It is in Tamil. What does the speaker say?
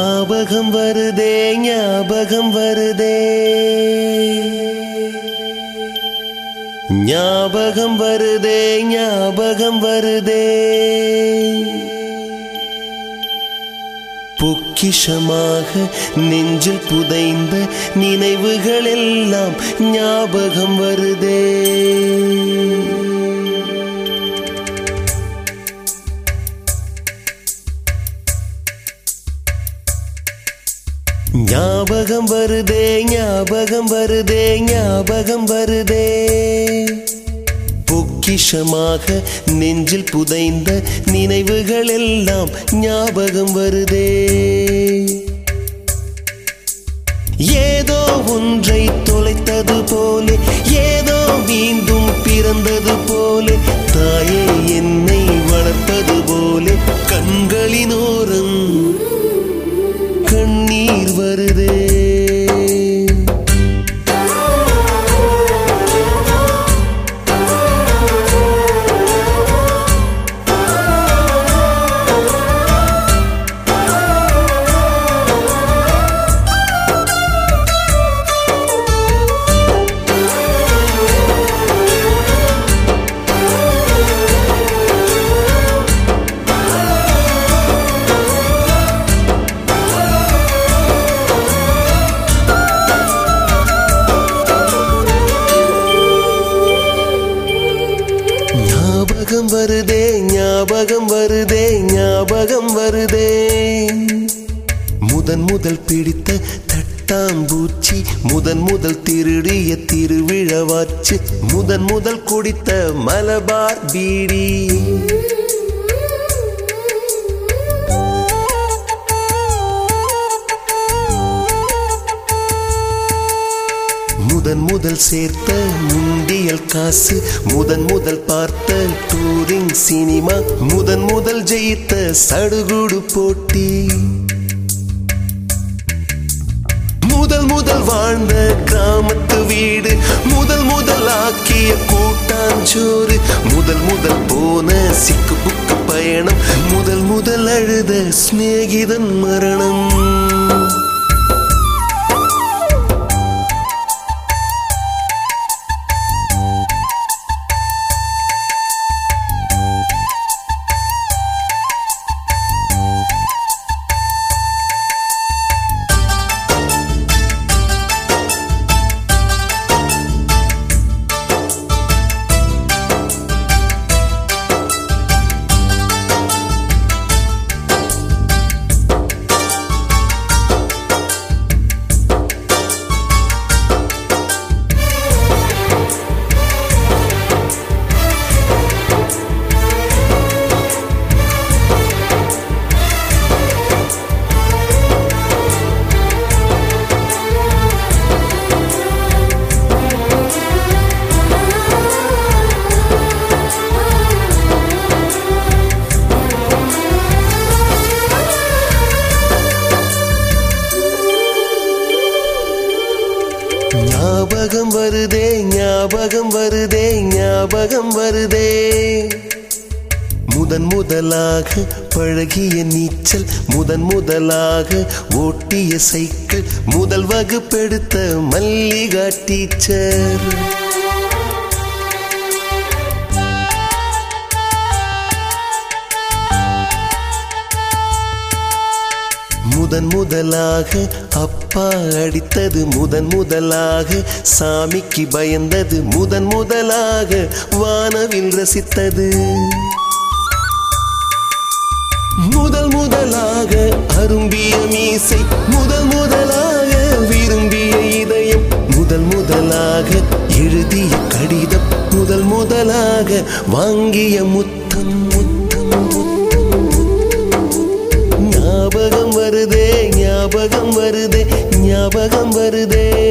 ஞாபகம் வருதே ஞாபகம் வருதே ஞாபகம் வருதே ஞாபகம் வருதே பொக்கிஷமாக நெஞ்சில் புதைந்த நினைவுகள் எல்லாம் ஞாபகம் வருதே ஞாபகம் வருதே ஞாபகம் வருதே ஞாபகம் வருதே பொக்கிஷமாக நெஞ்சில் புதைந்த நினைவுகள் எல்லாம் ஞாபகம் வருதே ஏதோ ஒன்றை தொலைத்தது போலே ஏதோ மீண்டும் பிறந்தது போலே தாயே என்னை வளர்ப்பது போலே கண்களினோரம் கண்ணீர் வருதே ஞாபகம் வருதே ஞாபகம் வருதே ஞாபகம் வருதே முதன் முதல் பிடித்த தட்டாம்பூச்சி முதன் முதல் திருடிய திருவிழவாச்சு முதன் முதல் குடித்த மலபார் பீடி முதன் முதல் சேர்த்த முண்டியல் காசு முதன் முதல் பார்த்த டூரிங் சினிமா முதன் முதல் ஜெயித்த சடுகுடு போட்டி முதல் முதல் வாழ்ந்த கிராமத்து வீடு முதல் முதல் ஆக்கிய கூட்டாஞ்சோறு முதல் முதல் போன சிக்கு புக்கு பயணம் முதல் முதல் அழுத சிநேகிதன் மரணம் ஞாபகம் வருதே ஞாபகம் வருதே ஞாபகம் வருதே முதன் முதலாக பழகிய நீச்சல் முதன் முதலாக ஓட்டிய சைக்கிள் முதல் வகுப்பெடுத்த மல்லிகா டீச்சர் முதன் முதலாக அப்பா அடித்தது முதன் முதலாக சாமிக்கு பயந்தது முதன் முதலாக வானவில் ரசித்தது முதல் முதலாக அரும்பிய மீசை முதல் முதலாக விரும்பிய இதயம் முதல் முதலாக எழுதிய கடிதம் முதல் முதலாக வாங்கிய முத்தம் முத்தம் முத்தம் ஞாபகம் வருதே ஞாபகம் வருதே ஞாபகம் வருதே